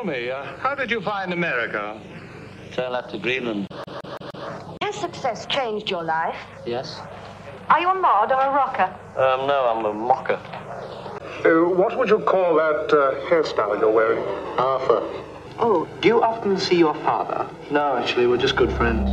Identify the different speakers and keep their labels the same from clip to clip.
Speaker 1: tell me, how did you find America?
Speaker 2: Sail up to Greenland.
Speaker 3: Has success changed your life?
Speaker 2: Yes.
Speaker 3: Are you a mod or a rocker?
Speaker 2: No, I'm a mocker.
Speaker 1: What would you call that hairstyle you're wearing?
Speaker 2: Arthur.
Speaker 4: Oh, do you often see your father?
Speaker 2: No, actually, we're just good friends.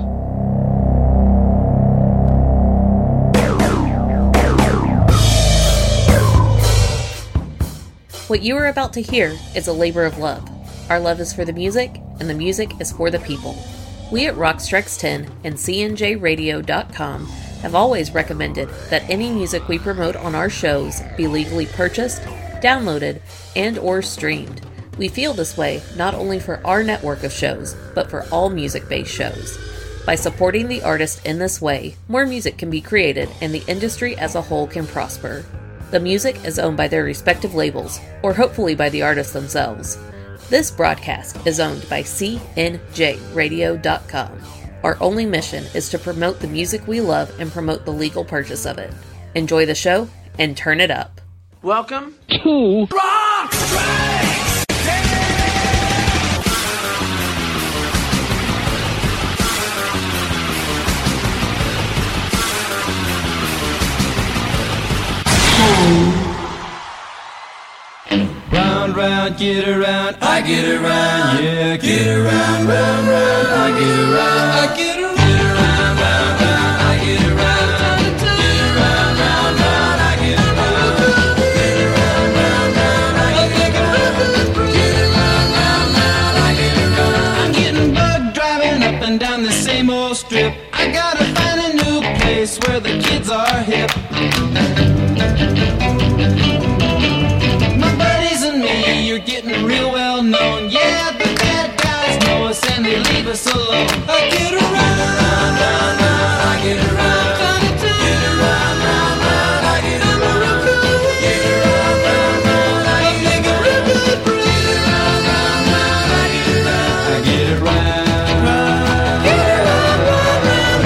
Speaker 5: What you are about to hear is a labor of love. Our love is for the music, and the music is for the people. We at Rock Strikes 10 and CNJRadio.com have always recommended that any music we promote on our shows be legally purchased, downloaded, and or streamed. We feel this way not only for our network of shows, but for all music-based shows. By supporting the artist in this way, more music can be created and the industry as a whole can prosper. The music is owned by their respective labels, or hopefully by the artists themselves. This broadcast is owned by CNJRadio.com. Our only mission is to promote the music we love and promote the legal purchase of it. Enjoy the show and turn it up.
Speaker 6: Welcome to Rock Strikes 10! Round, round, get around, I get around, yeah, get around, round, round, I get around, I get around, round, round, I get around, get around, round, round, I get around, get around, round, round, I get around, get around, round, round, I get around. I'm getting bugged driving up and down the same old strip. I gotta find a new place where the kids are hip. You're getting real well known. Yeah, the bad guys know us and they leave us alone. I get around, round, round, round, I get around. Get around, round, round, I get around. Get around, round, round, I get around. Get around, round, round, I get around. I get around, get around, round, round.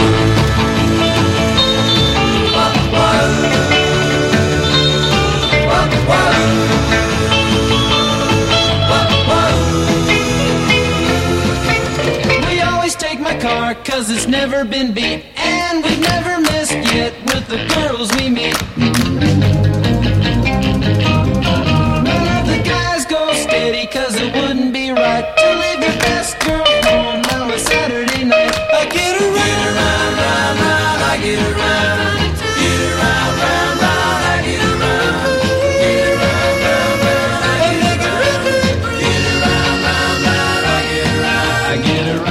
Speaker 6: Car, 'cause it's never been beat, and we've never missed yet with the girls we meet. None of the guys go steady, 'cause it wouldn't be right to leave your best girl home on a Saturday night. I get around, round, round, round, I get around. Get around, round, round, I get around. Get around, round, round, I get around. Get around, round, round, I get around. I get around.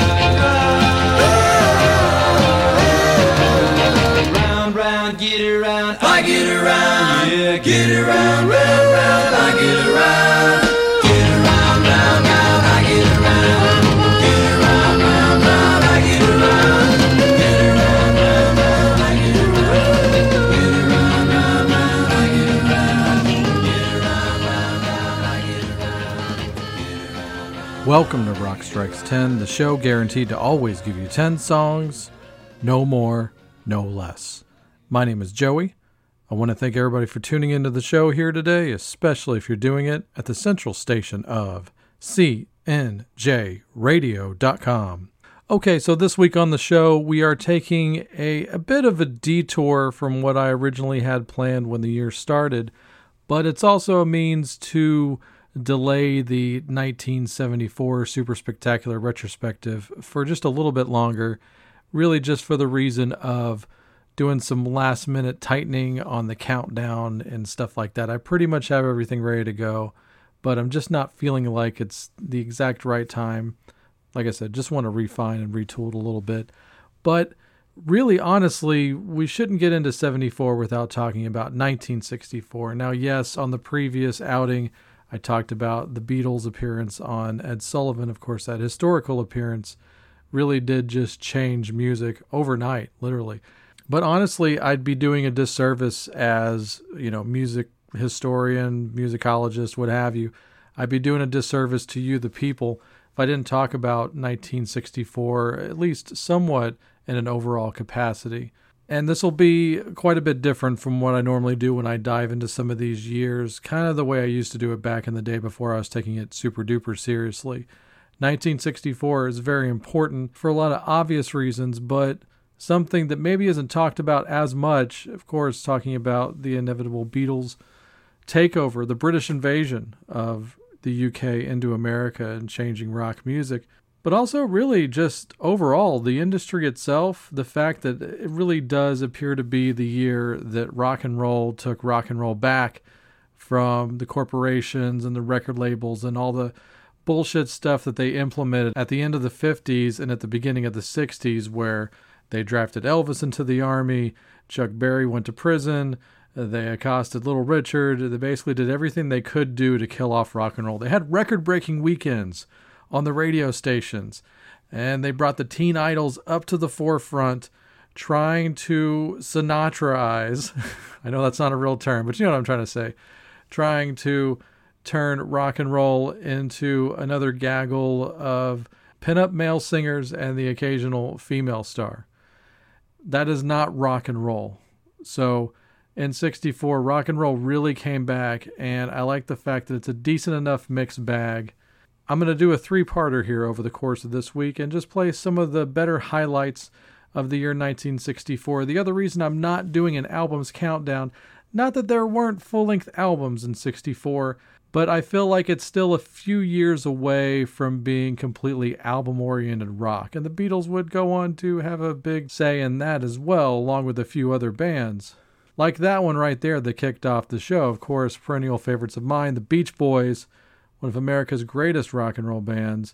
Speaker 6: Get around, I get around, yeah, get around, round, round, I get around. Get around, round, round, I get around. Get around, round, round, I get around. Get around, round, round, I get around. Get around, round, round, I get around. Get around, round, round, I get around.
Speaker 7: Welcome to Rock Strikes 10, the show guaranteed to always give you 10 songs, no more, no less. My name is Joey. I want to thank everybody for tuning into the show here today, especially if you're doing it at the central station of CNJRadio.com. Okay, so this week on the show, we are taking a bit of a detour from what I originally had planned when the year started, but it's also a means to delay the 1974 Super Spectacular retrospective for just a little bit longer, really just for the reason of doing some last minute tightening on the countdown and stuff like that. I pretty much have everything ready to go, but I'm just not feeling like it's the exact right time. Like I said, just want to refine and retool it a little bit. But really, honestly, we shouldn't get into 74 without talking about 1964. Now, yes, on the previous outing, I talked about the Beatles' appearance on Ed Sullivan. Of course, that historical appearance really did just change music overnight, literally. But honestly, I'd be doing a disservice as, music historian, musicologist, what have you. I'd be doing a disservice to you, the people, if I didn't talk about 1964, at least somewhat in an overall capacity. And this will be quite a bit different from what I normally do when I dive into some of these years, kind of the way I used to do it back in the day before I was taking it super duper seriously. 1964 is very important for a lot of obvious reasons, but something that maybe isn't talked about as much, of course, talking about the inevitable Beatles takeover, the British invasion of the UK into America and changing rock music, but also really just overall the industry itself, the fact that it really does appear to be the year that rock and roll took rock and roll back from the corporations and the record labels and all the bullshit stuff that they implemented at the end of the 50s and at the beginning of the 60s, where they drafted Elvis into the army, Chuck Berry went to prison, they accosted Little Richard, they basically did everything they could do to kill off rock and roll. They had record-breaking weekends on the radio stations, and they brought the teen idols up to the forefront, trying to Sinatra-ize, I know that's not a real term, but you know what I'm trying to say, trying to turn rock and roll into another gaggle of pinup male singers and the occasional female star. That is not rock and roll. So in 64, rock and roll really came back, and I like the fact that it's a decent enough mixed bag. I'm going to do a 3-parter here over the course of this week and just play some of the better highlights of the year 1964. The other reason I'm not doing an albums countdown, not that there weren't full-length albums in 64, but I feel like it's still a few years away from being completely album-oriented rock. And the Beatles would go on to have a big say in that as well, along with a few other bands. Like that one right there that kicked off the show, of course, perennial favorites of mine, the Beach Boys, one of America's greatest rock and roll bands.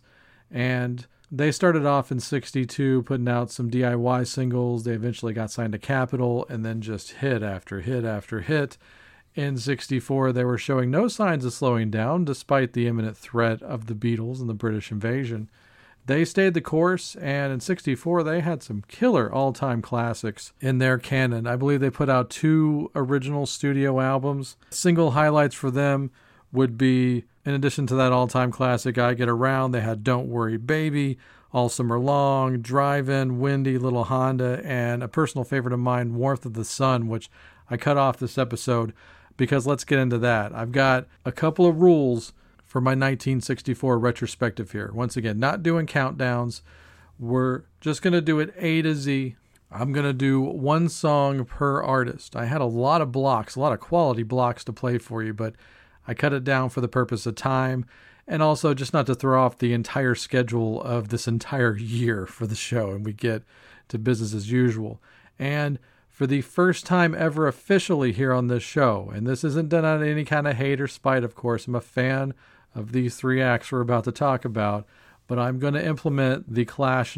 Speaker 7: And they started off in 62, putting out some DIY singles. They eventually got signed to Capitol, and then just hit after hit after hit. In 64, they were showing no signs of slowing down, despite the imminent threat of the Beatles and the British invasion. They stayed the course, and in 64, they had some killer all-time classics in their canon. I believe they put out 2 original studio albums. Single highlights for them would be, in addition to that all-time classic, I Get Around, they had Don't Worry Baby, All Summer Long, Drive-In, Windy, Little Honda, and a personal favorite of mine, Warmth of the Sun, which I cut off this episode because let's get into that. I've got a couple of rules for my 1964 retrospective here. Once again, not doing countdowns. We're just going to do it A to Z. I'm going to do 1 song per artist. I had a lot of blocks, a lot of quality blocks to play for you, but I cut it down for the purpose of time and also just not to throw off the entire schedule of this entire year for the show and we get to business as usual. And for the first time ever officially here on this show, and this isn't done out of any kind of hate or spite, of course. I'm a fan of these 3 acts we're about to talk about, but I'm going to implement the Clash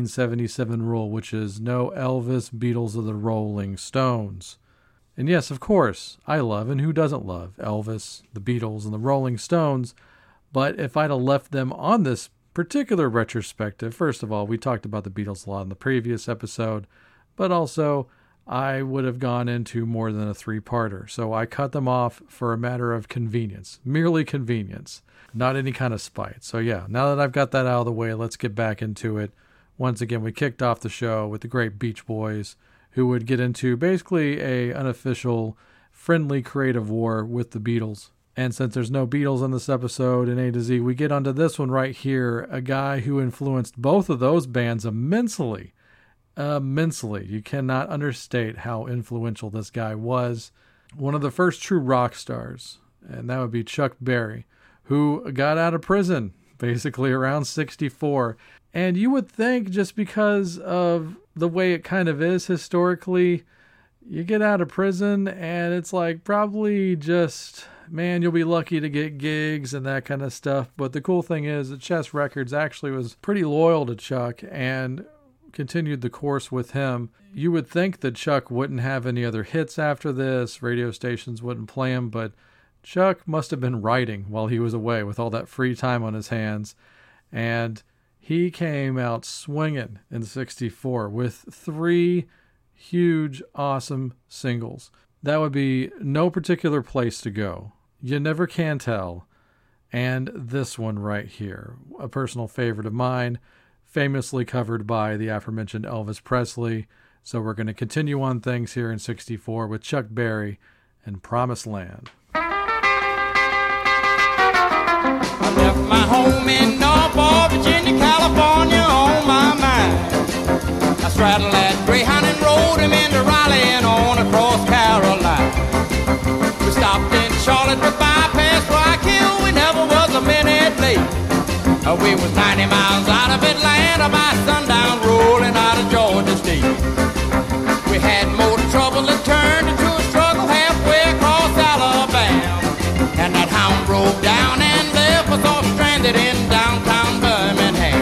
Speaker 7: 1977 rule, which is no Elvis, Beatles, or the Rolling Stones. And yes, of course, I love, and who doesn't love, Elvis, the Beatles, and the Rolling Stones, but if I'd have left them on this particular retrospective, first of all, we talked about the Beatles a lot in the previous episode, but also I would have gone into more than a 3-parter. So I cut them off for a matter of convenience, merely convenience, not any kind of spite. So yeah, now that I've got that out of the way, let's get back into it. Once again, we kicked off the show with the great Beach Boys, who would get into basically a unofficial, friendly creative war with the Beatles. And since there's no Beatles on this episode in A to Z, we get onto this one right here, a guy who influenced both of those bands immensely. You cannot understate how influential this guy was. One of the first true rock stars, and that would be Chuck Berry, who got out of prison basically around 64. And you would think just because of the way it kind of is historically, you get out of prison and it's like probably just, man, you'll be lucky to get gigs and that kind of stuff. But the cool thing is that Chess Records actually was pretty loyal to Chuck and continued the course with him. You would think that Chuck wouldn't have any other hits after this, radio stations wouldn't play him, but Chuck must have been writing while he was away with all that free time on his hands, and he came out swinging in 64 with 3 huge, awesome singles. That would be No Particular Place to Go, You Never Can Tell, and this one right here, a personal favorite of mine, famously covered by the aforementioned Elvis Presley, So we're going to continue on things here in 64 with Chuck Berry and Promised Land.
Speaker 6: I left my home in Norfolk, Virginia, California on my mind. I straddled that Greyhound and rode him into Raleigh and on across Carolina. We stopped in Charlotte with bypass Rockhill. We never was a minute late. We was 90 miles out of Atlanta by sundown, rolling out of Georgia State. We had more trouble that turned into a struggle halfway across Alabama. And that hound broke down and left us all stranded in downtown Birmingham.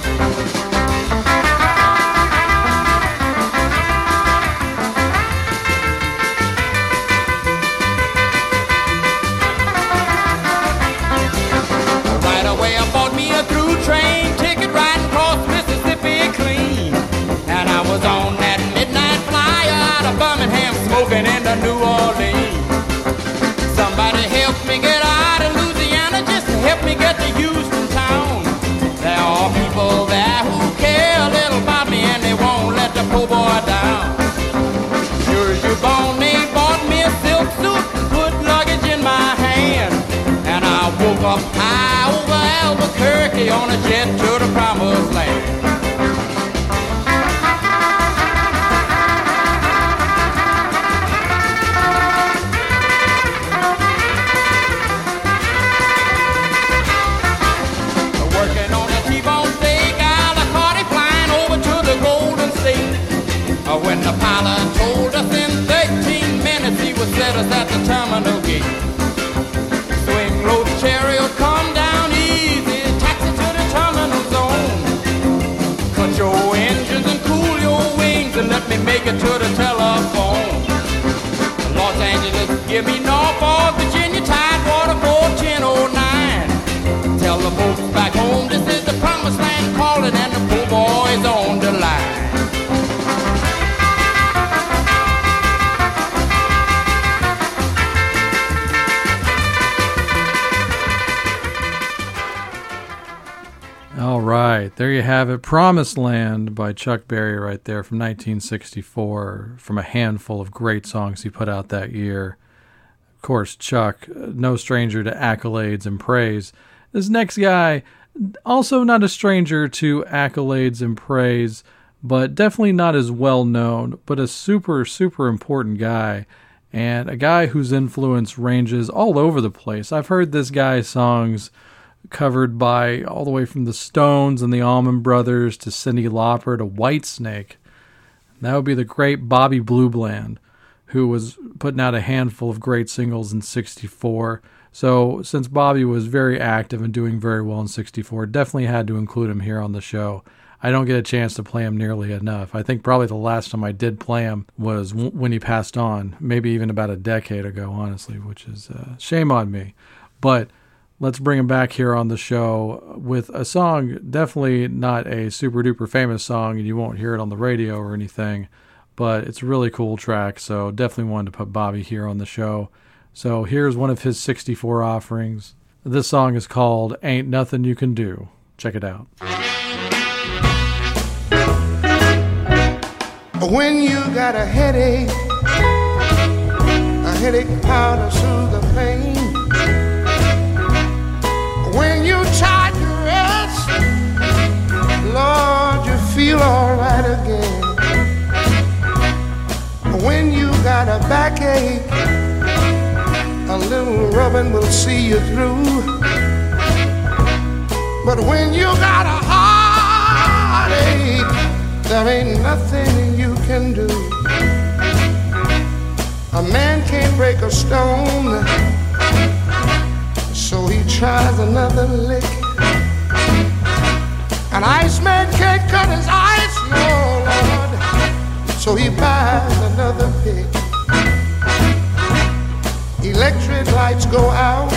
Speaker 6: Right away I bought me a through train ticket riding across Mississippi clean. And I was on that midnight flyer out of Birmingham smoking into New Orleans. Somebody help me get out of Louisiana, just to help me get to Houston town. There are people there who care a little about me and they won't let the poor boy down. Sure as you're born, they bought me a silk suit and put luggage in my hand. And I woke up high over Albuquerque on a jet to the promised land. When the pilot told us in 13 minutes he would set us at the terminal gate. Swing low the chariot, come down easy, taxi to the terminal zone. Cut your engines and cool your wings and let me make it to the telephone. Los Angeles, give me Norfolk, Virginia, Tidewater 41009. Tell the folks back home this is the promised land calling and the poor boys on the line.
Speaker 7: All right, there you have it. Promised Land by Chuck Berry right there from 1964, from a handful of great songs he put out that year. Of course, Chuck, no stranger to accolades and praise. This next guy, also not a stranger to accolades and praise, but definitely not as well known, but a super, super important guy, and a guy whose influence ranges all over the place. I've heard this guy's songs covered by all the way from the Stones and the Allman Brothers to Cyndi Lauper to Whitesnake. That would be the great Bobby Blue Bland, who was putting out a handful of great singles in 64. So since Bobby was very active and doing very well in 64, definitely had to include him here on the show. I don't get a chance to play him nearly enough. I think probably the last time I did play him was when he passed on, maybe even about a decade ago, honestly, which is shame on me. But let's bring him back here on the show with a song, definitely not a super duper famous song, and you won't hear it on the radio or anything, but it's a really cool track, so definitely wanted to put Bobby here on the show. So here's one of his 64 offerings. This song is called Ain't Nothing You Can Do. Check it out.
Speaker 8: When you got a headache powder soothe the pain. When you try to rest, Lord, you feel all right again. When you got a backache, a little rubbing will see you through. But when you got a heartache, there ain't nothing you can do. A man can't break a stone, so he tries another lick. An iceman can't cut his ice, no, Lord, so he buys another pick. Electric lights go out,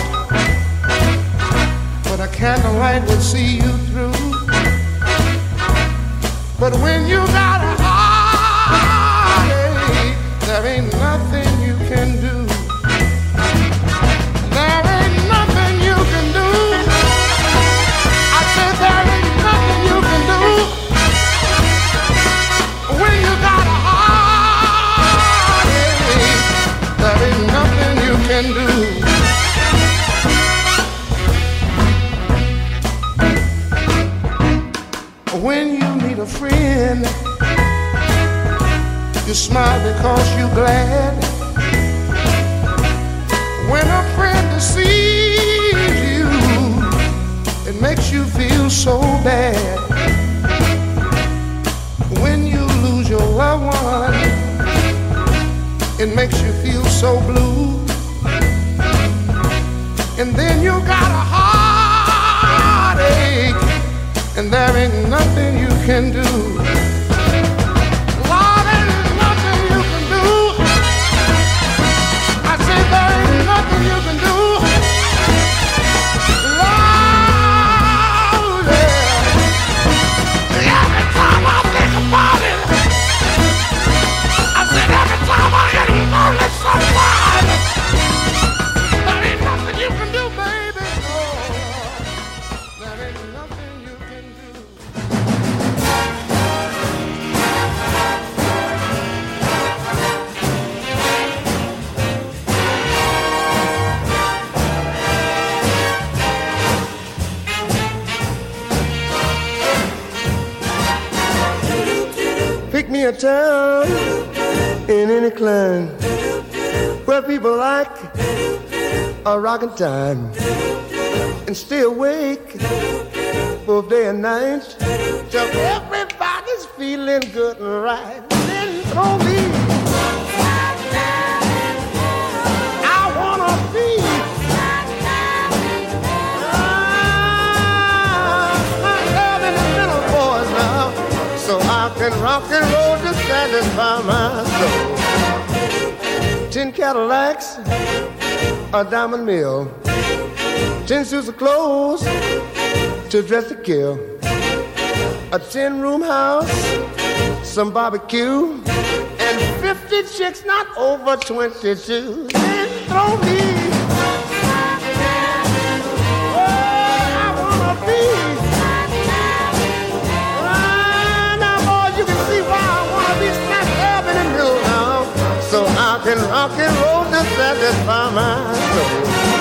Speaker 8: but a candlelight will see you through. But when you got a heartache, there ain't nothing you can do. There ain't nothing you can do. I said there ain't nothing you can do. When you got a heartache, When you meet a friend, you smile because you're glad. When a friend deceives you, it makes you feel so bad. When you lose your loved one, it makes you feel so blue. And then you got a heartache, and there ain't nothing you can do. Lord, there ain't nothing you can do. I say there ain't nothing you can do. Lord, yeah. Every time I think about it, I said every time I get lonely sometimes, there ain't nothing you can do, baby. No, there ain't nothing you can do. Pick me a town in any clime where people like a rockin' time and stay awake both day and night till everybody's feeling good and right. Then throw me. I wanna be myself in the middle, boys, now, so I can rock and roll to satisfy my soul. 10 Cadillacs, a diamond mill, 10 suits of clothes to dress to kill, a 10-room house, some barbecue, and 50 chicks not over 22. Then throw me. Oh, I wanna be. Now, boys, you can see why I wanna be smack dab in the middle now, so I can rock and roll to satisfy my soul.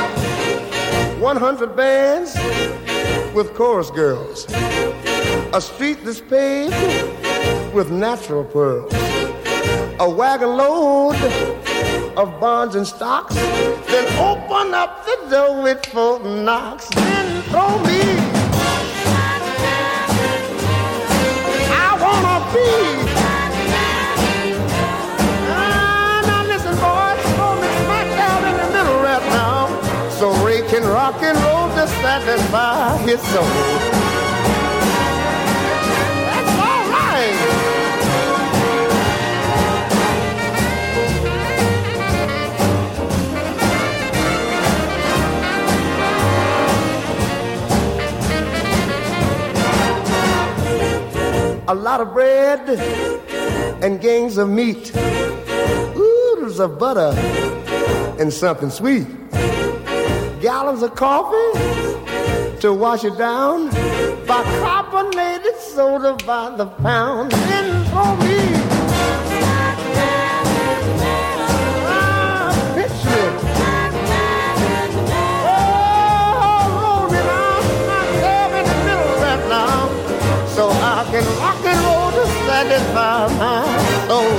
Speaker 8: 100 bands with chorus girls, a street that's paved with natural pearls, a wagon load of bonds and stocks, then open up the door with 4 knocks, then throw me. I wanna be. Now listen, boys, throw me smack down in the middle right now, so Ray can rock and roll to satisfy his soul. That's all right. A lot of bread and gangs of meat, oodles of butter and something sweet, gallons of coffee to wash it down, bicarbonated soda by the pound. Then for me, picture it. Oh, roll me down, myself in the middle right now, so I can rock and roll to satisfy my soul.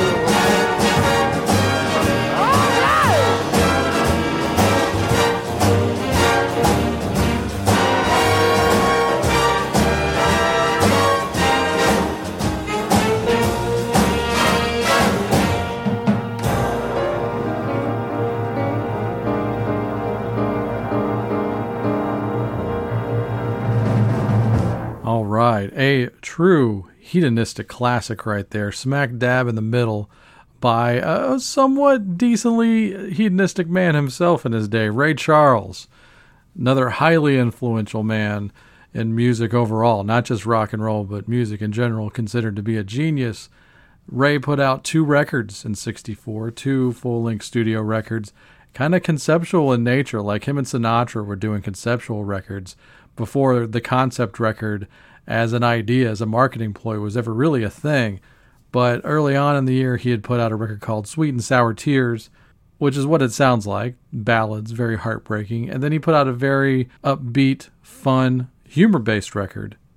Speaker 7: All right, a true hedonistic classic right there, smack dab in the middle, by a somewhat decently hedonistic man himself in his day, Ray Charles, another highly influential man in music overall, not just rock and roll, but music in general, considered to be a genius. Ray put out 2 records in '64, 2 full-length studio records, kind of conceptual in nature, like him and Sinatra were doing conceptual records before the concept record as an idea, as a marketing ploy, was ever really a thing. But early on in the year, he had put out a record called Sweet and Sour Tears, which is what it sounds like, ballads, very heartbreaking. And then he put out a very upbeat, fun, humor-based record,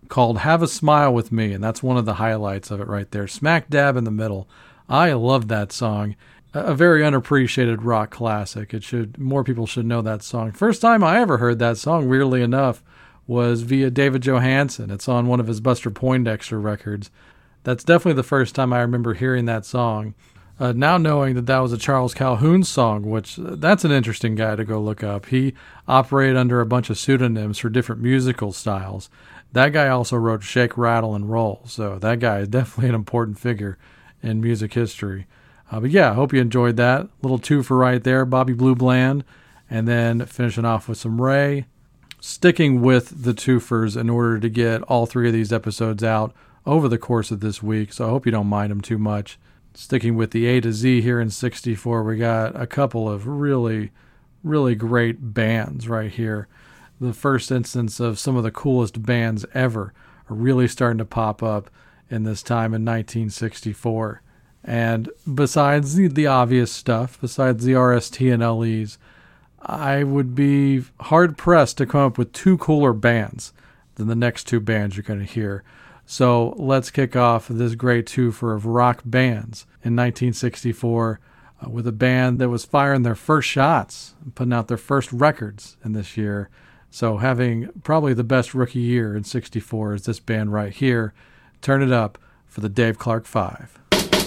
Speaker 7: called Have a Smile With Me, and that's one of the highlights of it right there, smack dab in the middle. I love that song. A very unappreciated rock classic. More people should know that song. First time I ever heard that song, weirdly enough, was via David Johansen. It's on one of his Buster Poindexter records. That's definitely the first time I remember hearing that song. Now knowing that was a Charles Calhoun song, which that's an interesting guy to go look up. He operated under a bunch of pseudonyms for different musical styles. That guy also wrote Shake, Rattle, and Roll, so that guy is definitely an important figure in music history. But yeah, I hope you enjoyed that. Little twofer right there, Bobby Blue Bland, and then finishing off with some Ray. Sticking with the twofers in order to get all three of these episodes out over the course of this week, so I hope you don't mind them too much. Sticking with the A to Z here in 64, we got a couple of really, really great bands right here. The first instance of some of the coolest bands ever are really starting to pop up in this time in 1964. And besides the obvious stuff, besides the RST and LEs, I would be hard-pressed to come up with two cooler bands than the next two bands you're going to hear. So let's kick off this great twofer of rock bands in 1964 with a band that was firing their first shots, putting out their first records in this year. So having probably the best rookie year in 64 is this band right here. Turn it up for the Dave Clark 5.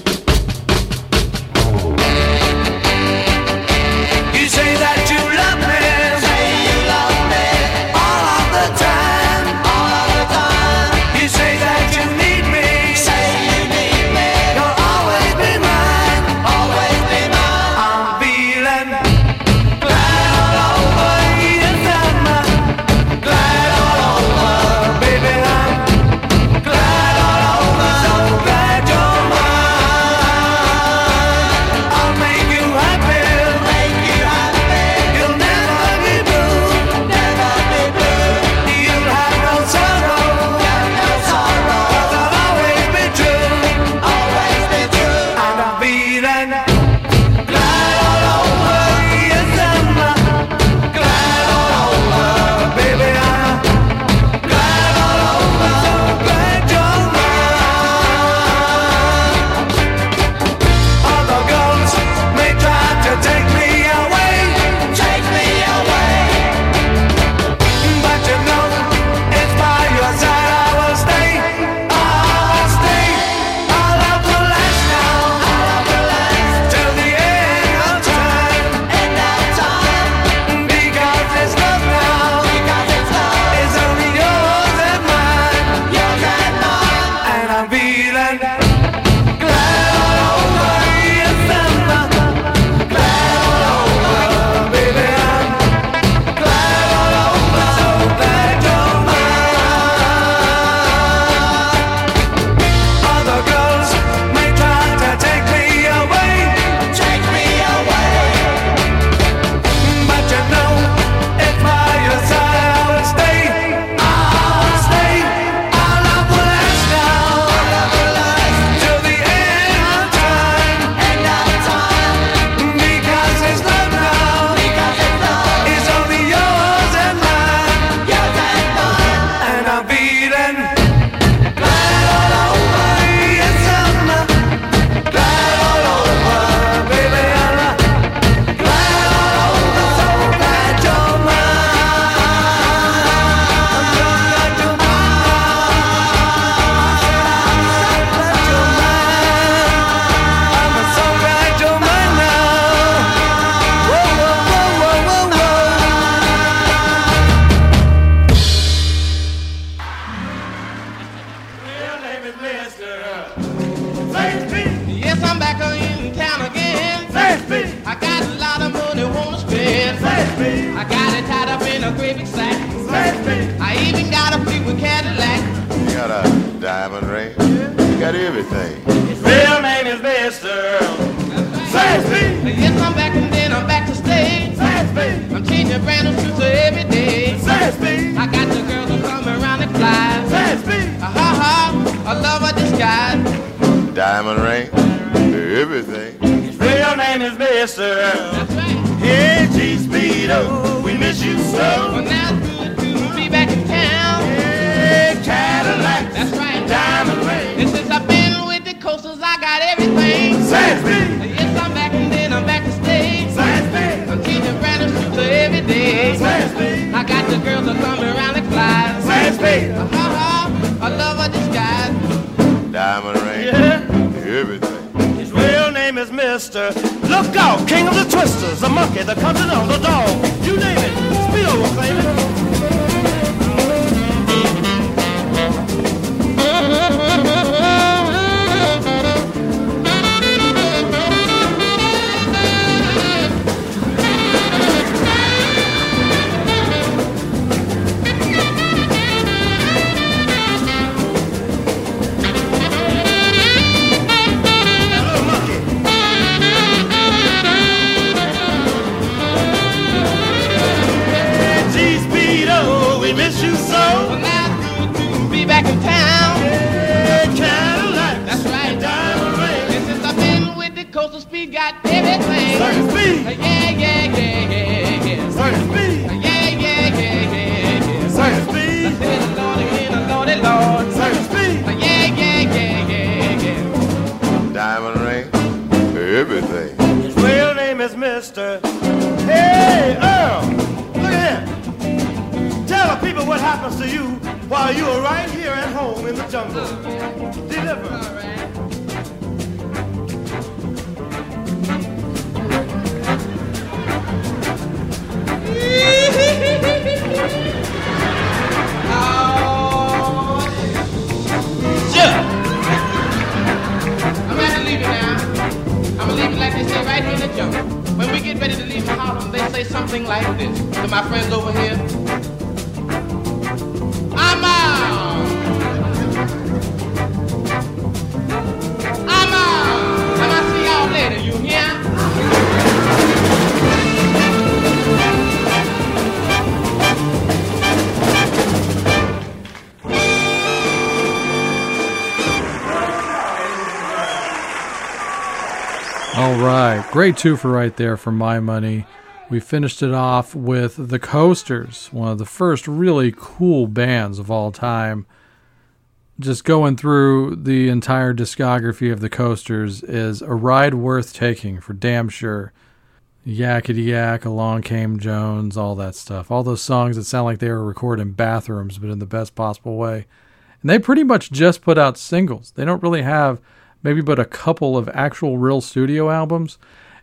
Speaker 6: You say that you love me, all of the time, You say that you need me, you'll always be mine, I'm feeling glad all over, yes I'm glad all over, baby I'm glad all over, so glad you're mine. I'll make you happy. You'll never be blue. You'll have no sorrow. 'Cause I'll always be true. And I'm feeling glad all over. Yes, I'm glad all over, baby. I'm glad all over. So glad you're mine. Other girls may try to take me away, but you know it's by your side I will stay. Our love will last now, till the end of time, because this love now is only yours and mine, and I'm feeling glad all over. Yes, I'm glad all over, baby. I'm glad all over, so glad you're mine. Other girls may try to take me away, but you know if by your side I will stay. Our love will last now, till the end of time, because this love now is only yours and mine, and I'm feeling glad all over. Yes, I'm glad all over, baby. I'm glad all over, so glad you're I'm so glad you're mine now. Whoa, whoa, whoa, whoa, Yes, I'm back in town again. I got a lot of money, wanna spend. I got it tied up in a great big sack. I even got a Fleetwood Cadillac.
Speaker 8: You got a diamond ring? You got everything.
Speaker 6: Real name is Mister. Yes, I'm back and then I'm back to stay. I'm changing brand new suits every day. I got the girls who come around and fly. I love her disguise.
Speaker 8: Diamond ring? Everything.
Speaker 6: Real name is Mister. That's right. Hey, G Speedo, we miss you so. Well, now it's good to be back in town. Hey, Cadillac.
Speaker 8: mister. Look out, king of the twisters, the monkey, the continental, the dog. You name it, Speedo will claim it.
Speaker 7: Great twofer right there for my money. We finished it off with the Coasters, one of the first really cool bands of all time. Just going through the entire discography of the Coasters is a ride worth taking for damn sure. Yakety Yak, Along Came Jones, all that stuff. All those songs that sound like they were recorded in bathrooms, but in the best possible way. And they pretty much just put out singles. They don't really have maybe but a couple of actual real studio albums.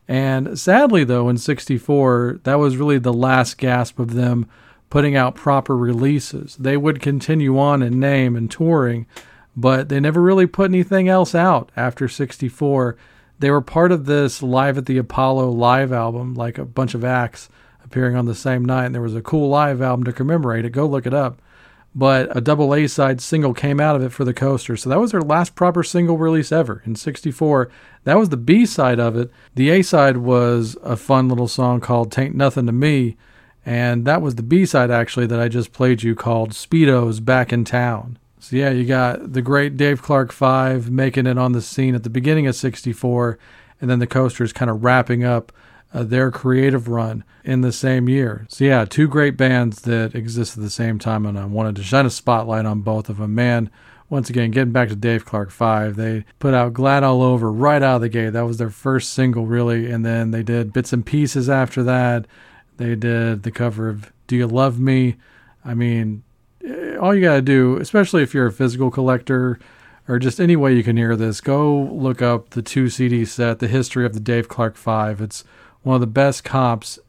Speaker 7: And sadly, though, in '64, that was really the last gasp of them putting out proper releases. They would continue on in name and touring, but they never really put anything else out after '64. They were part of this Live at the Apollo live album, like a bunch of acts appearing on the same night, and there was a cool live album to commemorate it. Go look it up. But a double A-side single came out of it for the Coasters. So that was their last proper single release ever in '64. That was the B-side of it. The A-side was a fun little song called Tain't Nothing to Me. And that was the B-side, actually, that I just played you, called Speedo's Back in Town. So yeah, you got the great Dave Clark 5 making it on the scene at the beginning of '64. And then the Coasters kind of wrapping up their creative run in the same year. So yeah, two great bands that exist at the same time, and I wanted to shine a spotlight on both of them. Man, once again, getting back to Dave Clark 5, they put out Glad All Over right out of the gate. That was their first single, really, and then they did Bits and Pieces after that. They did the cover of Do You Love Me? I mean, all you gotta do, especially if you're a physical collector, or just any way you can hear this, go look up the 2 CD set, The History of the Dave Clark 5. It's one of the best comps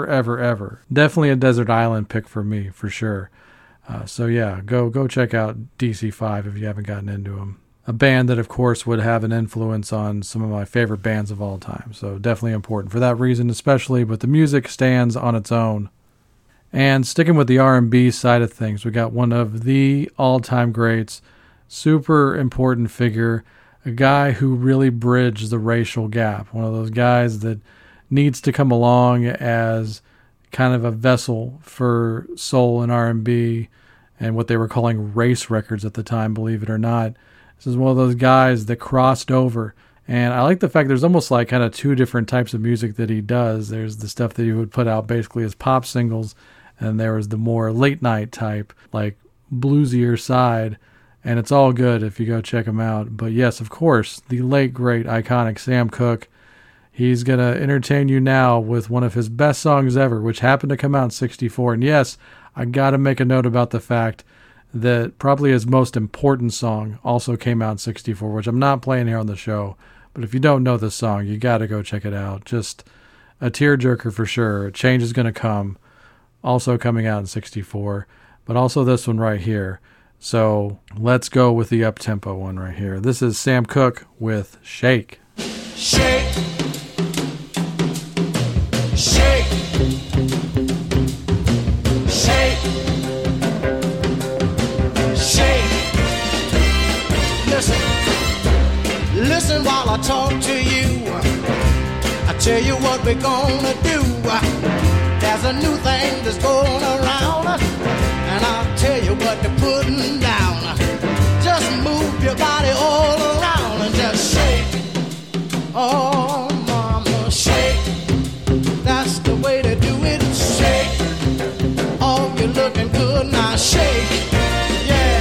Speaker 7: ever. Definitely a Desert Island pick for me, for sure. So yeah, go check out DC5 if you haven't gotten into them. A band that, of course, would have an influence on some of my favorite bands of all time. So definitely important for that reason, especially. But the music stands on its own. And sticking with the R&B side of things, we got one of the all-time greats, super important figure, a guy who really bridged the racial gap. One of those guys that needs to come along as kind of a vessel for soul and R&B and what they were calling race records at the time, believe it or not. This is one of those guys that crossed over. And I like the fact there's almost like kind of two different types of music that he does. There's the stuff that he would put out basically as pop singles, and there was the more late night type, like bluesier side. And it's all good if you go check him out. But yes, of course, the late, great, iconic Sam Cooke. He's going to entertain you now with one of his best songs ever, which happened to come out in '64. And yes, I got to make a note about the fact that probably his most important song also came out in '64, which I'm not playing here on the show. But if you don't know this song, you got to go check it out. Just a tearjerker for sure. Change is going to come. Also coming out in 64. But also this one right here. So let's go with the up-tempo one right here. This is Sam Cooke with Shake.
Speaker 6: Shake. Shake. Shake. Shake. Listen while I talk to you. I tell you what we're gonna do. There's a new thing that's going around, and I'll tell you what they're putting down. Just move your body all around and just shake. Oh, mama, shake. That's the way to do it. Shake. Oh, you're looking good now. Shake. Yeah.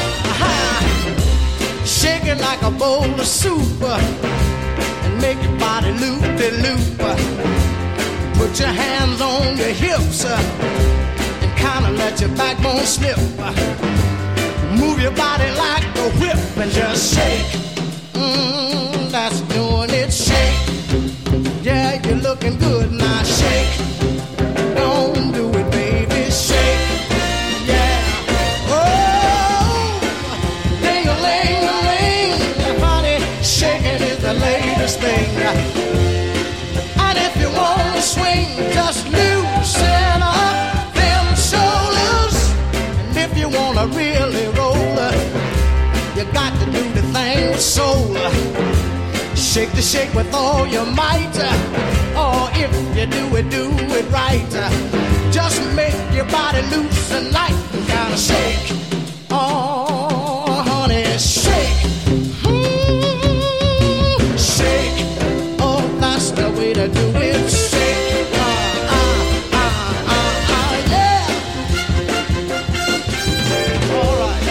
Speaker 6: Shake it like a bowl of soup and make your body loop-de-loop. Put your hands on your hips and kind of let your backbone slip. Move your body like a whip and just shake. That's doing it. Shake. Yeah, you're looking good now. Shake. Don't do it, baby. Shake. Yeah. Oh, ding-a-ling-a-ling. Honey, shaking is the latest thing. And if you want to swing, just loosen up them shoulders. And if you want to really roll, you got to do the thing with soul. Shake the shake with all your might. Or if you do it right. Just make your body loose and light and kind of shake. Oh, honey, shake. Shake. Oh, that's the way to do it. Shake. Yeah. All right.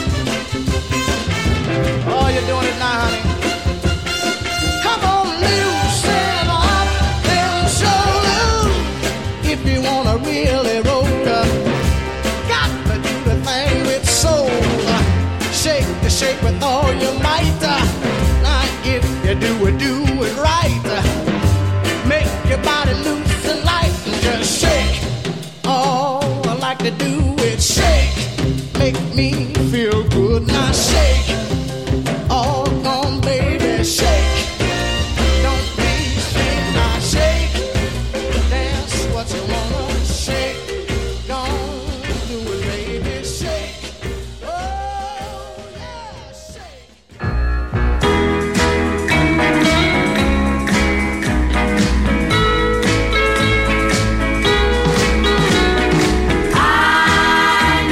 Speaker 6: Oh, you're doing it now, honey. Come on, loosen up them shoulders. If you wanna really roll, got to do the thing with soul. Shake the shake with all your might. Now if you do it right. Make your body loose and light and just shake. Oh, I like to do it. Shake. Make me feel good. Now shake. Oh, come on, baby, shake. Don't be ashamed. Now shake. Dance what you wanna shake. Don't do it, baby, shake. Oh, yeah, shake.
Speaker 9: I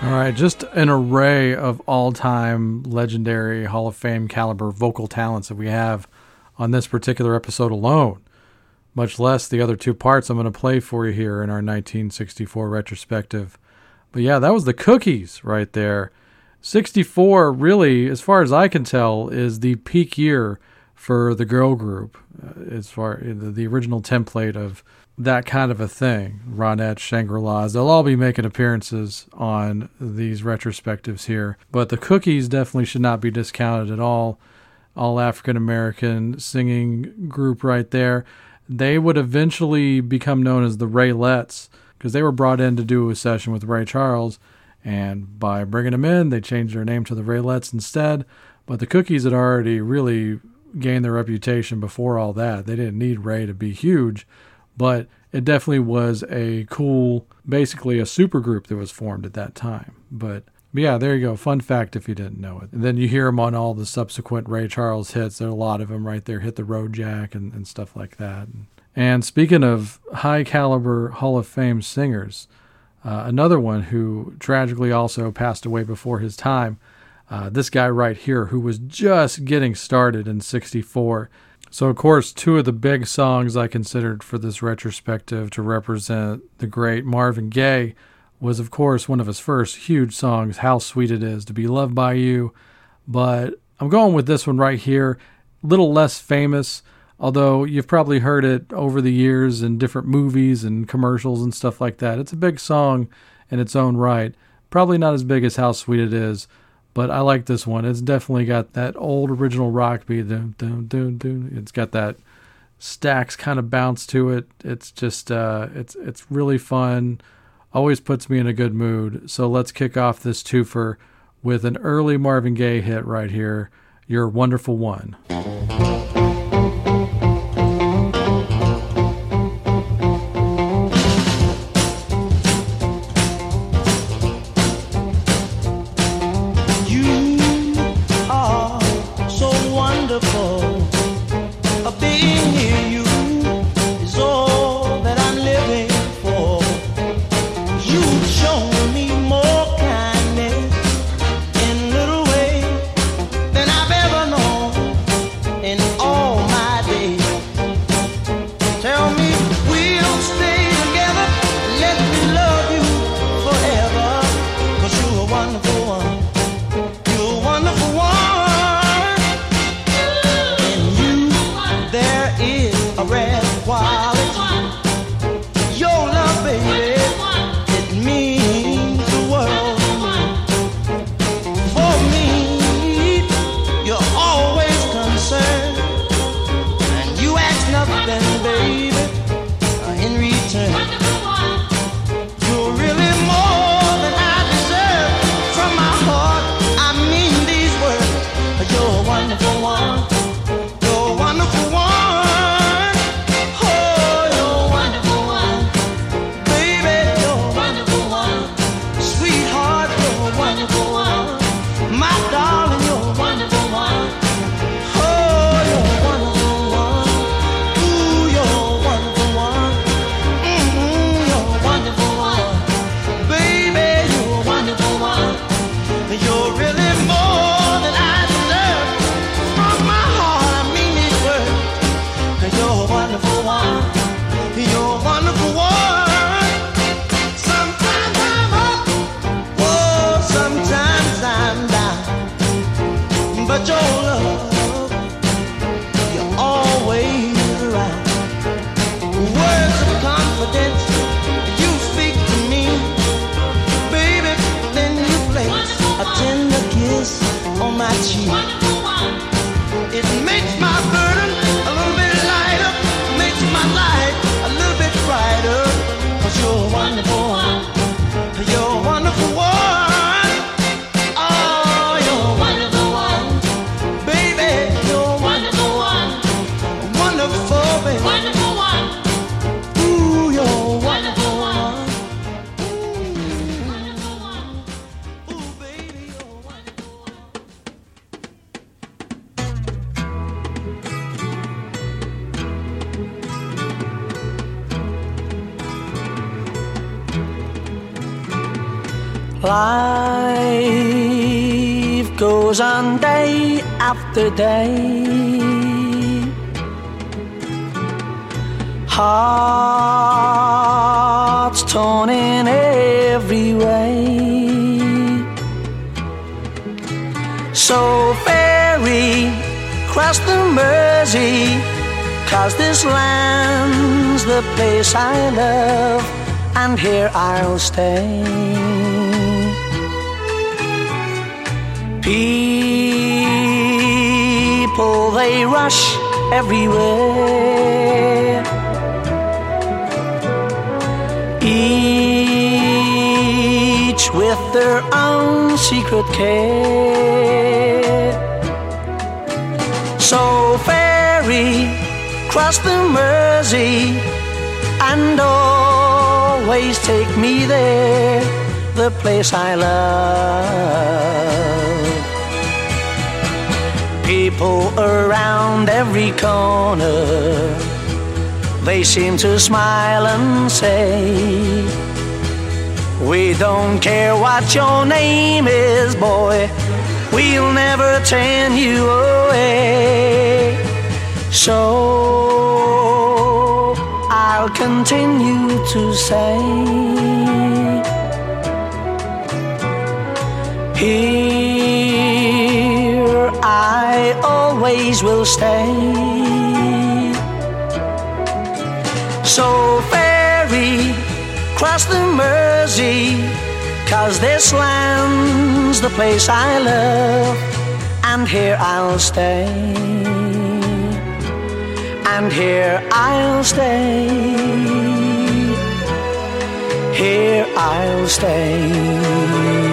Speaker 7: All right, just an array of all-time legendary Hall of Fame caliber vocal talents that we have on this particular episode alone, much less the other two parts I'm going to play for you here in our 1964 retrospective. But yeah, that was the Cookies right there. 64, really, as far as I can tell, is the peak year for the girl group, as far the original template of that kind of a thing. Ronettes, Shangri-Las, they'll all be making appearances on these retrospectives here. But the Cookies definitely should not be discounted at all. All African-American singing group right there. They would eventually become known as the Raylettes because they were brought in to do a session with Ray Charles. And by bringing them in, they changed their name to the Raylettes instead. But the Cookies had already really gained their reputation before all that. They didn't need Ray to be huge. But it definitely was a cool, basically a super group that was formed at that time. But yeah, there you go. Fun fact if you didn't know it. And then you hear them on all the subsequent Ray Charles hits. There are a lot of them right there. Hit the Road Jack and stuff like that. And speaking of high caliber Hall of Fame singers, another one who tragically also passed away before his time, this guy right here who was just getting started in 64. So, of course, two of the big songs I considered for this retrospective to represent the great Marvin Gaye was, of course, one of his first huge songs, How Sweet It Is to Be Loved by You. But I'm going with this one right here, a little less famous, although you've probably heard it over the years in different movies and commercials and stuff like that. It's a big song in its own right. Probably not as big as How Sweet It Is, but I like this one. It's definitely got that old original rock beat. Dun, dun, dun, dun. It's got that Stax kind of bounce to it. It's just, it's really fun. Always puts me in a good mood. So let's kick off this twofer with an early Marvin Gaye hit right here, You're a Wonderful One.
Speaker 9: In Life goes on day after day. Hearts torn in every way. So ferry, cross the Mersey, 'cause this land's the place I love, and here I'll stay. People, they rush everywhere, each with their own secret care. So ferry, cross the Mersey, and always take me there, the place I love. People around every corner, they seem to smile and say, we don't care what your name is, boy, we'll never turn you away. So I'll continue to say, here I always will stay. So ferry, cross the Mersey, 'cause this land's the place I love, and here I'll stay, and here I'll stay, here I'll stay.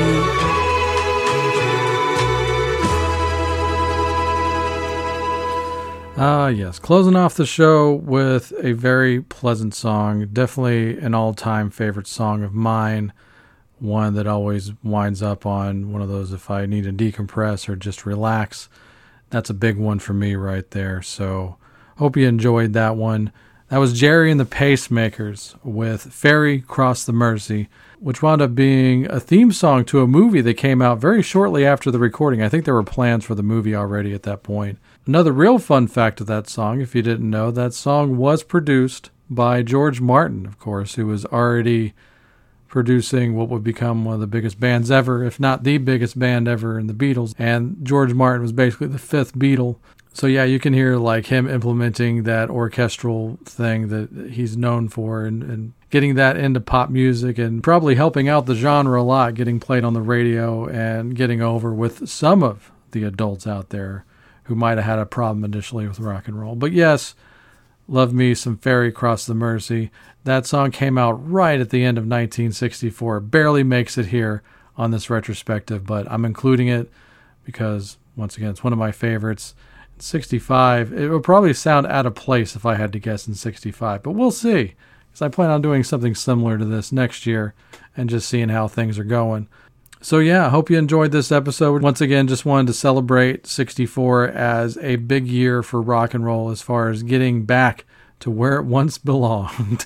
Speaker 7: Yes, closing off the show with a very pleasant song. Definitely an all-time favorite song of mine. One that always winds up on one of those if I need to decompress or just relax. That's a big one for me right there. So hope you enjoyed that one. That was Jerry and the Pacemakers with Ferry Cross the Mersey, which wound up being a theme song to a movie that came out very shortly after the recording. I think there were plans for the movie already at that point. Another real fun fact of that song, if you didn't know, that song was produced by George Martin, of course, who was already producing what would become one of the biggest bands ever, if not the biggest band ever in the Beatles. And George Martin was basically the fifth Beatle. So yeah, you can hear like him implementing that orchestral thing that he's known for and getting that into pop music and probably helping out the genre a lot, getting played on the radio and getting over with some of the adults out there who might have had a problem initially with rock and roll. But yes, love me some Ferry Cross the Mersey. That song came out right at the end of 1964. Barely makes it here on this retrospective, but I'm including it because, once again, it's one of my favorites. 65, it would probably sound out of place if I had to guess in 65, but we'll see, because I plan on doing something similar to this next year and just seeing how things are going. So yeah, I hope you enjoyed this episode. Once again, just wanted to celebrate 64 as a big year for rock and roll as far as getting back to where it once belonged.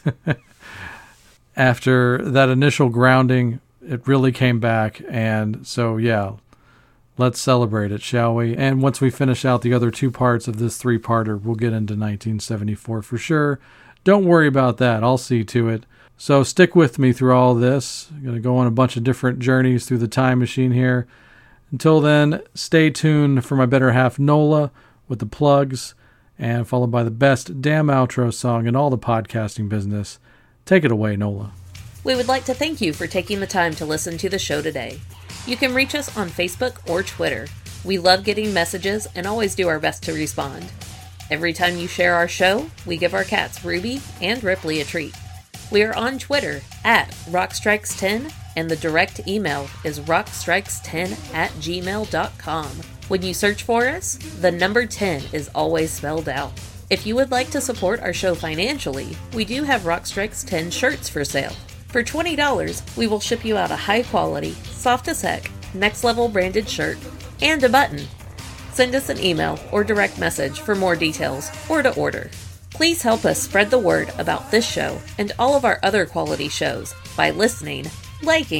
Speaker 7: After that initial grounding, it really came back, and so yeah, let's celebrate it, shall we? And once we finish out the other two parts of this three-parter, we'll get into 1974 for sure. Don't worry about that. I'll see to it. So stick with me through all this. I'm going to go on a bunch of different journeys through the time machine here. Until then, stay tuned for my better half, Nola, with the plugs, and followed by the best damn outro song in all the podcasting business. Take it away, Nola.
Speaker 5: We would like to thank you for taking the time to listen to the show today. You can reach us on Facebook or Twitter. We love getting messages and always do our best to respond. Every time you share our show, we give our cats Ruby and Ripley a treat. We are on Twitter at Rockstrikes10, and the direct email is rockstrikes10@gmail.com. When you search for us, the number 10 is always spelled out. If you would like to support our show financially, we do have Rockstrikes 10 shirts for sale. For $20, we will ship you out a high-quality, soft-as-heck, next-level branded shirt and a button. Send us an email or direct message for more details or to order. Please help us spread the word about this show and all of our other quality shows by listening, liking,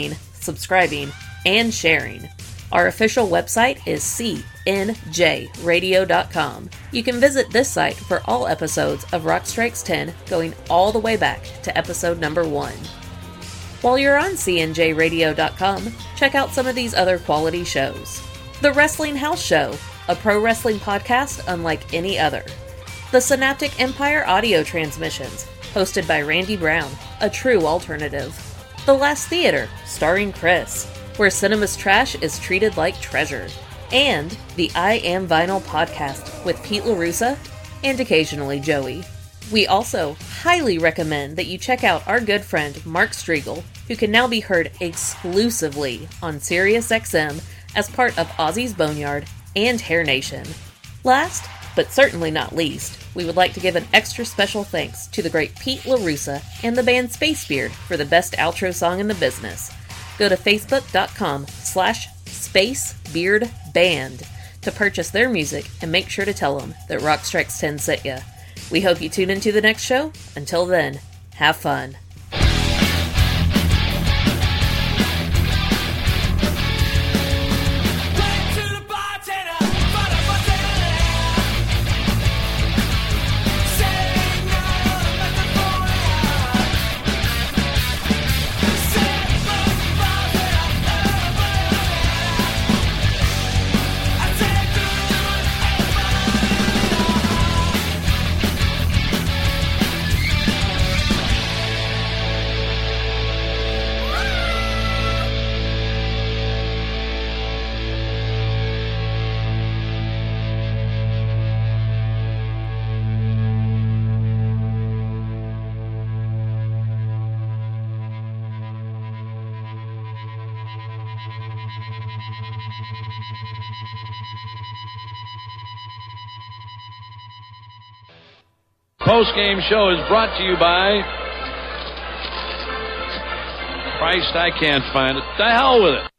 Speaker 5: subscribing, and sharing. Our official website is cnjradio.com. You can visit this site for all episodes of Rock Strikes 10 going all the way back to episode number 1. While you're on cnjradio.com, check out some of these other quality shows. The Wrestling House Show, a pro wrestling podcast unlike any other. The Synaptic Empire audio transmissions, hosted by Randy Brown, a true alternative. The Last Theater, starring Chris, where cinema's trash is treated like treasure. And the I Am Vinyl podcast with Pete LaRussa and occasionally Joey. We also highly recommend that you check out our good friend Mark Striegel, who can now be heard exclusively on SiriusXM as part of Ozzy's Boneyard and Hair Nation. Last, but certainly not least, we would like to give an extra special thanks to the great Pete LaRussa and the band Spacebeard for the best outro song in the business. Go to facebook.com/SpaceBeardBand to purchase their music and make sure to tell them that Rock Strikes 10 sent ya. We hope you tune into the next show. Until then, have fun.
Speaker 10: Post-game show is brought to you by Christ, I can't find it. The hell with it.